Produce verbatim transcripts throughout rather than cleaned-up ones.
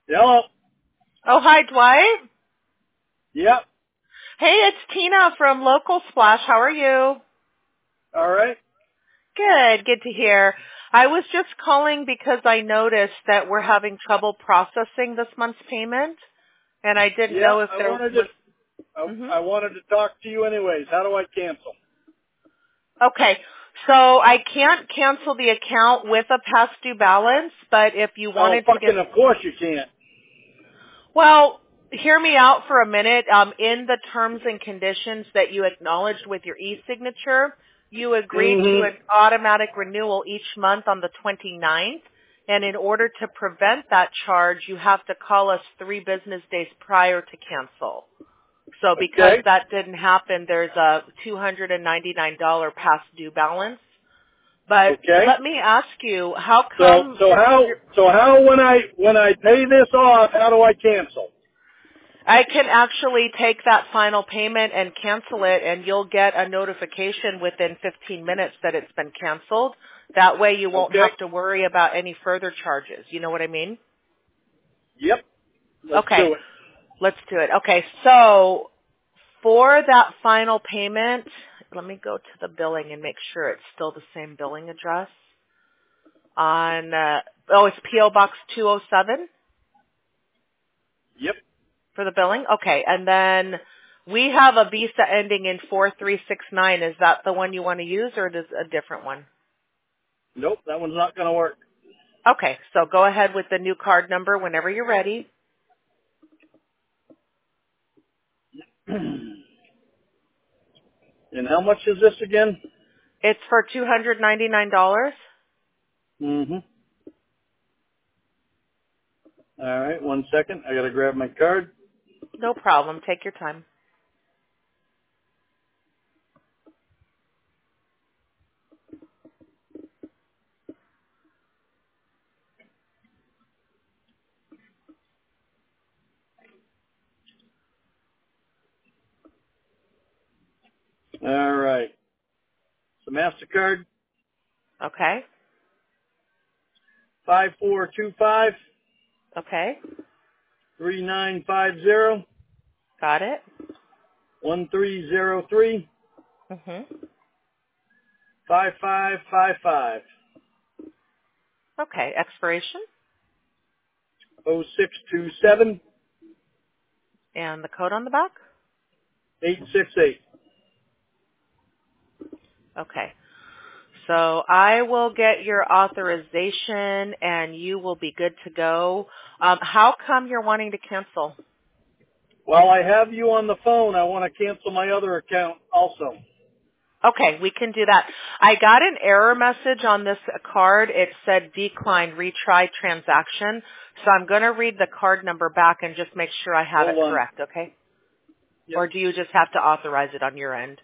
Hello. Oh, hi, Dwight. Yep. Hey, it's Tina from Local Splash. How are you? All right. Good. Good to hear. I was just calling because I noticed that we're having trouble processing this month's payment, and I didn't Yeah, know if I there wanted to. was... I, hmm I wanted to talk to you anyways. How do I cancel? Okay. So I can't cancel the account with a past due balance, but if you Oh, wanted to get... fucking! Of course you can't. Well, hear me out for a minute. Um, in the terms and conditions that you acknowledged with your e-signature, you agreed to Mm-hmm. an automatic renewal each month on the twenty-ninth. And in order to prevent that charge, you have to call us three business days prior to cancel. So because Okay. that didn't happen, there's a two hundred ninety-nine dollars past due balance. But Okay. let me ask you, how So come so how you're, so how when I when I pay this off, how do I cancel? I can actually take that final payment and cancel it, and you'll get a notification within fifteen minutes that it's been canceled. That way you won't Okay. have to worry about any further charges. You know what I mean? Yep. Let's Okay, do it. let's do it. Okay, so for that final payment, let me go to the billing and make sure it's still the same billing address. On, uh, oh, it's P O Box two oh seven? Yep. For the billing? Okay. And then we have a Visa ending in four three six nine. Is that the one you want to use, or is it a different one? Nope. That one's not gonna work. Okay. So go ahead with the new card number whenever you're ready. And how much is this again? It's for two hundred ninety-nine dollars. Mm-hmm. All right. One second. I gotta grab my card. No problem. Take your time. All right. So Mastercard Okay. five four two five Okay. three nine five zero Got it. one three zero three Mhm. five five five five Okay. Expiration oh six two seven and the code on the back. eight six eight. Okay. So I will get your authorization and you will be good to go. Um, how come you're wanting to cancel? While I have you on the phone, I want to cancel my other account also. Okay, we can do that. I got an error message on this card. It said decline, retry transaction. So I'm going to read the card number back and just make sure I have it Hold on. correct, okay? Yep. Or do you just have to authorize it on your end?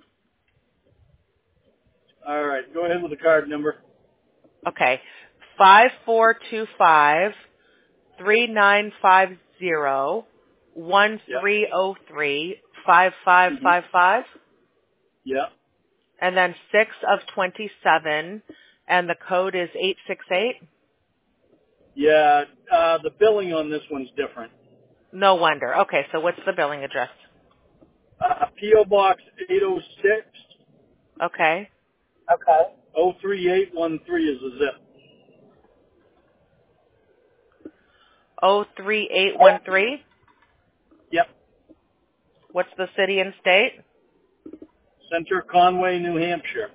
All right. Go ahead with the card number. Okay. Five four two five three nine five zero one Yep. three zero three five five Mm-hmm. five five, Yep. and then six of twenty-seven, and the code is eight six eight. Yeah. Uh, the billing on this one's different. No wonder. Okay, so what's the billing address? Uh, P O Box eight oh six Okay. oh three eight one three is the zip. oh three eight one three. Yep. What's the city and state? Center Conway, New Hampshire.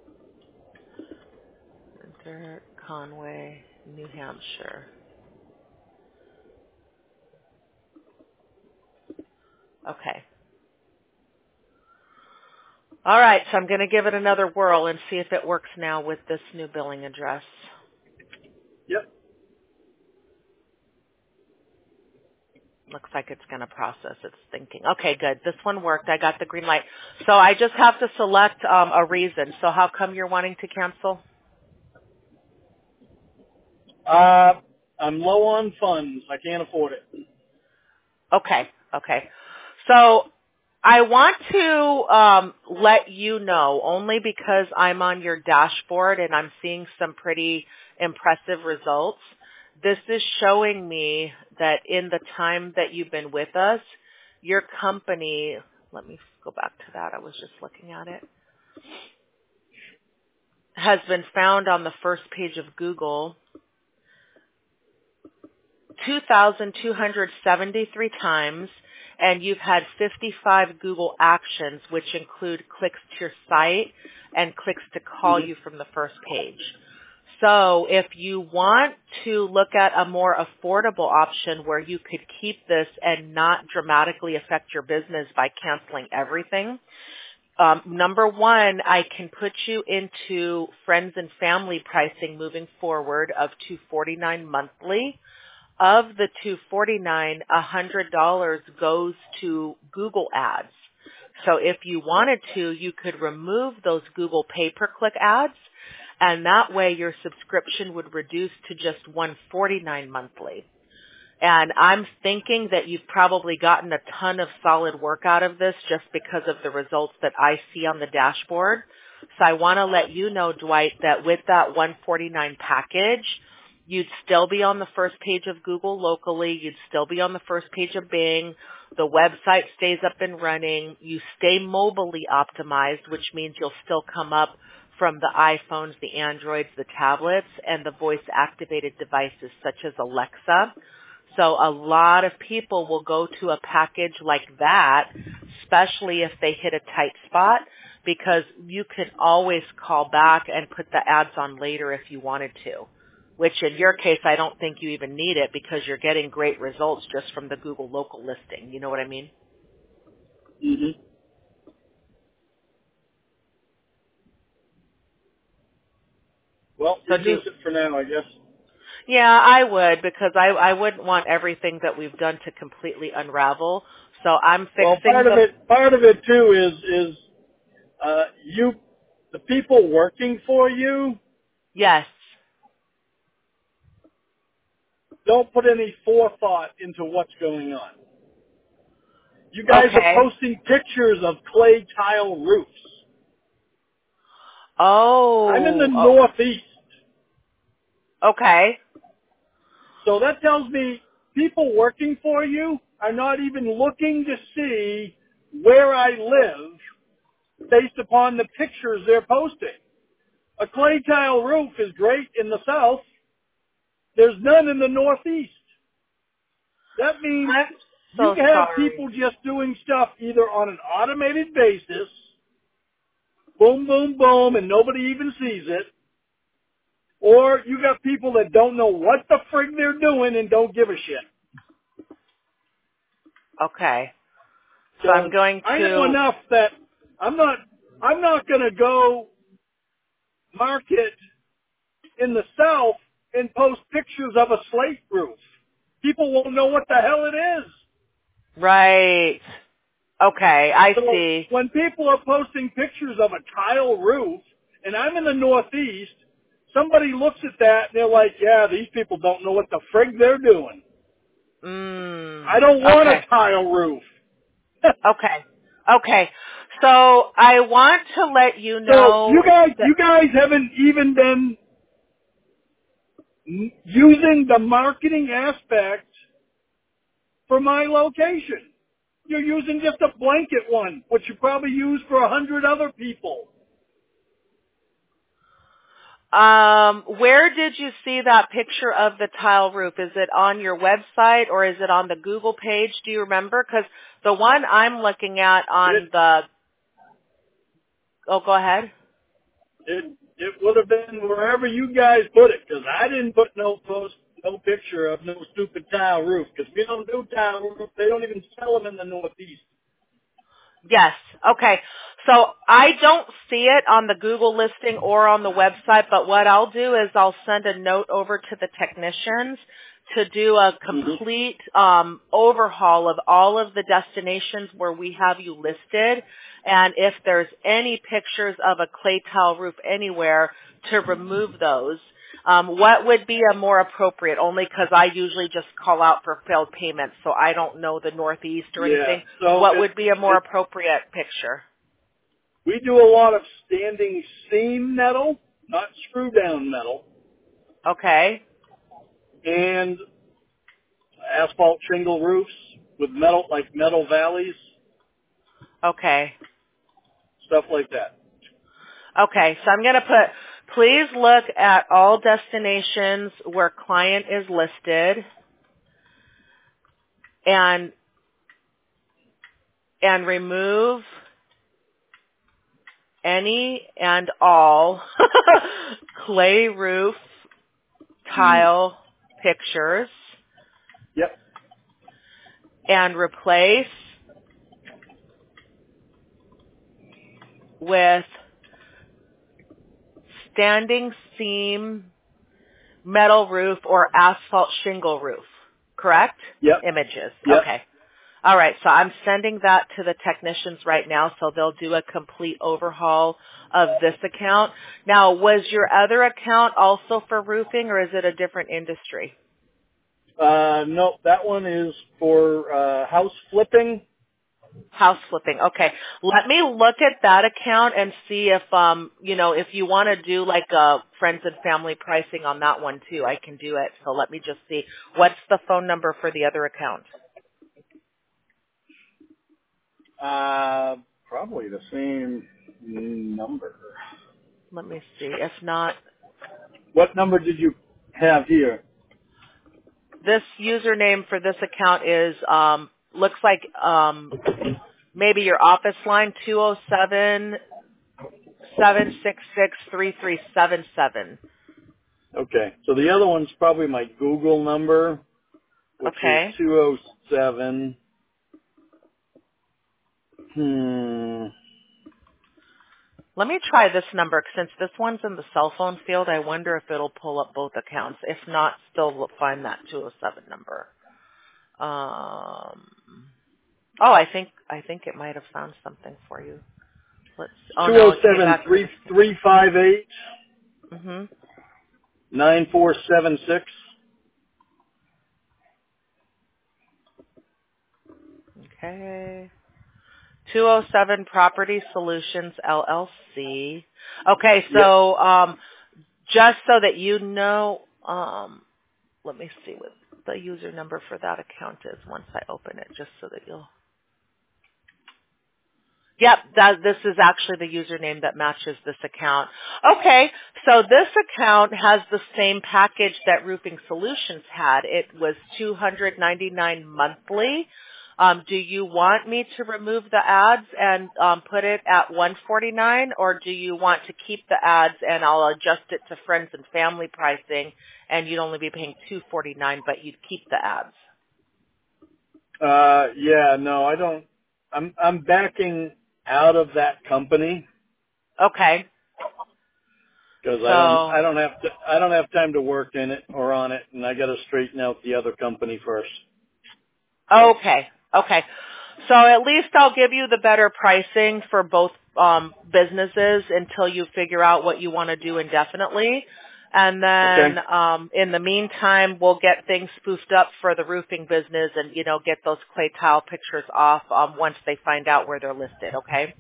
Center, Conway, New Hampshire. Okay. All right, so I'm going to give it another whirl and see if it works now with this new billing address. Yep. Looks like it's going to process its thinking. Okay, good. This one worked. I got the green light. So I just have to select um, a reason. So how come you're wanting to cancel? Uh, I'm low on funds. I can't afford it. Okay, okay. So I want to um, let you know, only because I'm on your dashboard and I'm seeing some pretty impressive results, this is showing me that in the time that you've been with us, your company, let me go back to that. I was just looking at it, has been found on the first page of Google two thousand two hundred seventy-three times, and you've had fifty-five Google actions, which include clicks to your site and clicks to call Mm-hmm. you from the first page. So if you want to look at a more affordable option where you could keep this and not dramatically affect your business by canceling everything, um, number one, I can put you into friends and family pricing moving forward of two hundred forty-nine dollars monthly. Of the two hundred forty-nine dollars, one hundred dollars goes to Google ads. So if you wanted to, you could remove those Google pay-per-click ads, and that way your subscription would reduce to just one hundred forty-nine dollars monthly. And I'm thinking that you've probably gotten a ton of solid work out of this just because of the results that I see on the dashboard. So I want to let you know, Dwight, that with that one hundred forty-nine dollars package, you'd still be on the first page of Google locally. You'd still be on the first page of Bing. The website stays up and running. You stay mobilely optimized, which means you'll still come up from the iPhones, the Androids, the tablets, and the voice-activated devices such as Alexa. So a lot of people will go to a package like that, especially if they hit a tight spot, because you can always call back and put the ads on later if you wanted to, which in your case, I don't think you even need it because you're getting great results just from the Google local listing. You know what I mean? Mm-hmm. Well, So reduce do, it for now, I guess. yeah, I would, because I, I wouldn't want everything that we've done to completely unravel. So I'm Well, fixing part of the, it, part of it too is is uh, you, the people working for you, yes. don't put any forethought into what's going on. You guys are Okay. posting pictures of clay tile roofs. I'm in the Oh, oh, Northeast, okay. so that tells me people working for you are not even looking to see where I live based upon the pictures they're posting. A clay tile roof is great in the South. There's none in the Northeast. That means I'm you so have sorry. people just doing stuff either on an automated basis, boom, boom, boom, and nobody even sees it, or you got people that don't know what the frig they're doing and don't give a shit. Okay. So I'm So going I know to, enough that I'm not, I'm not going to go market in the South and post pictures of a slate roof. People won't know what the hell it is. right. Okay, I So see. when people are posting pictures of a tile roof, and I'm in the Northeast, somebody looks at that and they're like, yeah, these people don't know what the frig they're doing. Mm, I don't want a okay. tile roof. Okay. Okay. So I want to let you So you know guys, that, you guys haven't even been m- using the marketing aspect for my location. You're using just a blanket one, which you probably use for a hundred other people. um, where did you see that picture of the tile roof? Is it on your website or is it on the Google page? Do you remember? Because the one I'm looking at It on the, oh, go ahead. it it would have been wherever you guys put it, because I didn't put no post, no picture of no stupid tile roof, because we don't do tile roof. They don't even sell them in the Northeast. Yes. Okay. So I don't see it on the Google listing or on the website, but what I'll do is I'll send a note over to the technicians to do a hmm complete um, overhaul of all of the destinations where we have you listed, and if there's any pictures of a clay tile roof anywhere, to remove those. Um, what would be a more appropriate? Only because I usually just call out for failed payments, so I don't know the Northeast or Yeah. anything. So What it would be a more it appropriate picture? we do a lot of standing seam metal, not screw down metal. Okay. and asphalt shingle roofs with metal, like metal valleys, Okay. stuff like that. Okay, so I'm going to put, please look at all destinations where client is listed and and remove any and all clay roof Mm. tile pictures Yep. and replace with standing seam metal roof or asphalt shingle roof, correct? Yep. Images. Yep. Okay. All right, so I'm sending that to the technicians right now, so they'll do a complete overhaul of this account. Now, was your other account also for roofing, or is it a different industry? Uh, no, that one is for uh, house flipping. House flipping. Okay. Let me look at that account and see if, um, you know, if you want to do like a friends and family pricing on that one too, I can do it. So let me just see. What's the phone number for the other account? Uh, probably the same number. Let me see. If not, What number did you have here? this username for this account is, um, looks like, um, maybe your office line, two oh seven, seven six six, three three seven seven. Okay, so the other one's probably my Google number, which is Okay. two oh seven. Hmm. Let me try this number. Since this one's in the cell phone field, I wonder if it'll pull up both accounts. If not, still we'll find that two oh seven number. Um, oh, I think I think it might have found something for you. Let's. Oh Two no, oh it came seven back to three this. three five eight Mhm. nine four seven six. Okay. two oh seven Property Solutions L L C. Okay, Yep. so um, just so that you know, um, let me see what the user number for that account is once I open it, just so that you'll. Yep, that this is actually the username that matches this account. Okay, so this account has the same package that Roofing Solutions had. It was two hundred ninety-nine monthly. Um, do you want me to remove the ads and um, put it at one forty-nine, or do you want to keep the ads and I'll adjust it to friends and family pricing, and you'd only be paying two forty-nine, but you'd keep the ads? Uh, yeah, no, I don't. I'm I'm backing out of that company Okay, because I don't so I don't have to I don't have time to work in it or on it, and I got to straighten out the other company first. So okay, okay. So at least I'll give you the better pricing for both um, businesses until you figure out what you want to do indefinitely. And then okay, um, in the meantime, we'll get things spoofed up for the roofing business and, you know, get those clay tile pictures off um, once they find out where they're listed, okay?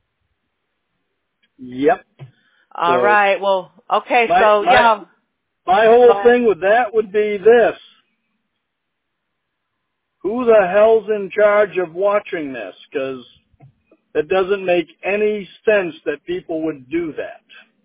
yep. All So right. Well, okay. my So, my yeah. my Go whole ahead. thing with that would be this: who the hell's in charge of watching this? Because it doesn't make any sense that people would do that.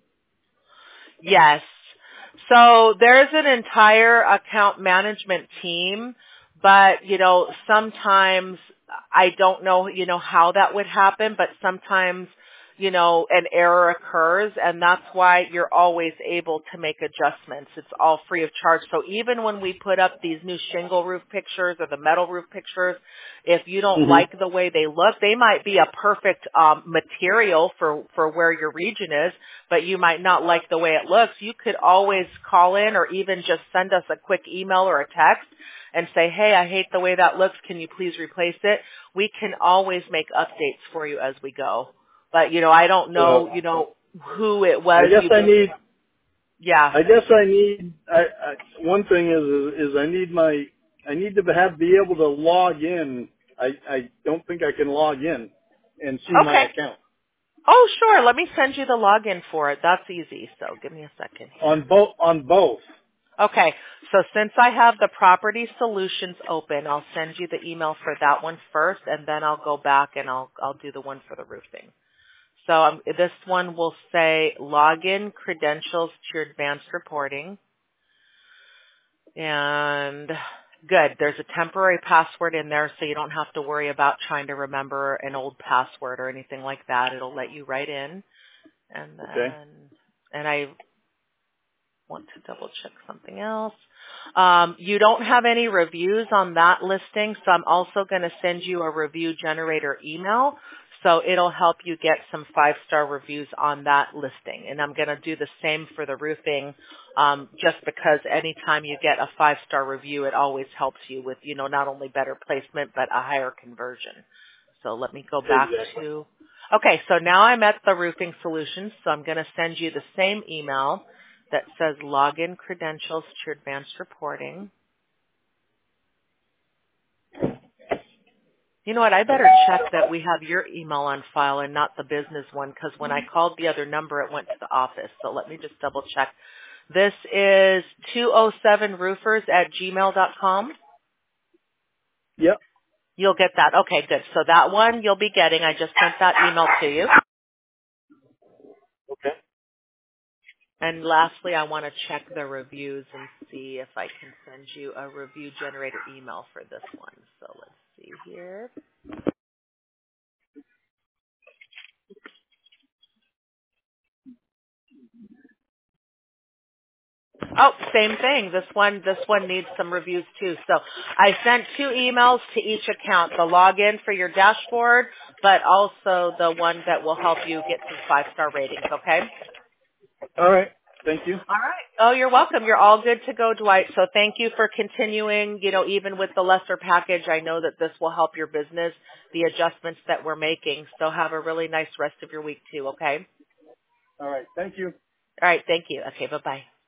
Yes. So there's an entire account management team, but you know, sometimes I don't know, you know, how that would happen, but sometimes, you know, an error occurs and that's why you're always able to make adjustments. It's all free of charge. So even when we put up these new shingle roof pictures or the metal roof pictures, if you don't hmm like the way they look, they might be a perfect um, material for, for where your region is, but you might not like the way it looks. You could always call in or even just send us a quick email or a text and say, hey, I hate the way that looks. Can you please replace it? We can always make updates for you as we go. But, you know, I don't Well, know, you know, who it I was guess you I been, need yeah. I guess I need. I, I one thing is, is is I need my. I need to have be able to log in. I I don't think I can log in and see my Okay. account Oh, sure. Let me send you the login for it. That's easy. So give me a second on here. both on both. Okay, so since I have the property solutions open, I'll send you the email for that one first, and then I'll go back and I'll I'll do the one for the roofing. So um, this one will say login credentials to your advanced reporting. And good, there's a temporary password in there so you don't have to worry about trying to remember an old password or anything like that. It'll let you right in. And then, Okay. and I want to double check something else. Um, you don't have any reviews on that listing, so I'm also going to send you a review generator email. So it'll help you get some five-star reviews on that listing. And I'm going to do the same for the roofing, um, just because anytime you get a five-star review, it always helps you with, you know, not only better placement, but a higher conversion. So let me go back Exactly. to, okay, so now I'm at the roofing solutions. So I'm going to send you the same email that says login credentials to your advanced reporting. You know what? I better check that we have your email on file and not the business one, because when I called the other number, it went to the office. So let me just double check. This is two oh seven roofers at gmail dot com. Yep. You'll get that. Okay, good. So that one you'll be getting. I just sent that email to you. Okay. And lastly, I want to check the reviews and see if I can send you a review generator email for this one. So let's see here. Oh, same thing. This one, this one needs some reviews too. So I sent two emails to each account, the login for your dashboard, but also the one that will help you get some five-star ratings, okay? All right. Thank you. All right. Oh, you're welcome. You're all good to go, Dwight. So thank you for continuing, you know, even with the lesser package. I know that this will help your business, the adjustments that we're making. So have a really nice rest of your week too, okay? All right. Thank you. All right. Thank you. Okay. Bye-bye.